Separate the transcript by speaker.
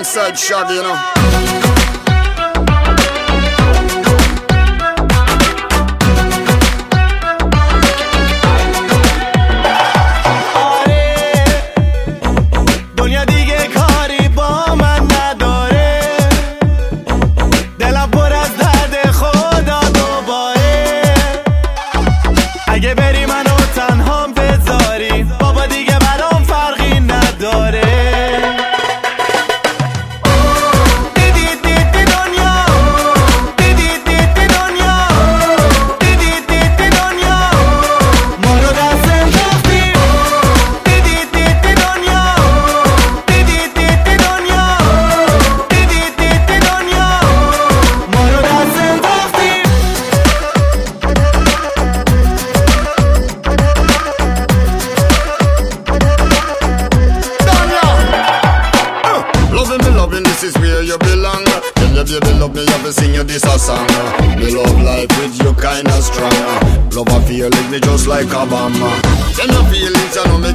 Speaker 1: alongside Shaggy, you know.
Speaker 2: اگه بری منو تنهام بذاری بابا دیگه برام فرقی نداره
Speaker 1: This is where you belong. Tell your baby love me, I will sing you this a song. Me love life with you kinda strong. Love a feeling me just like a bomb. Tell your feelings, I know me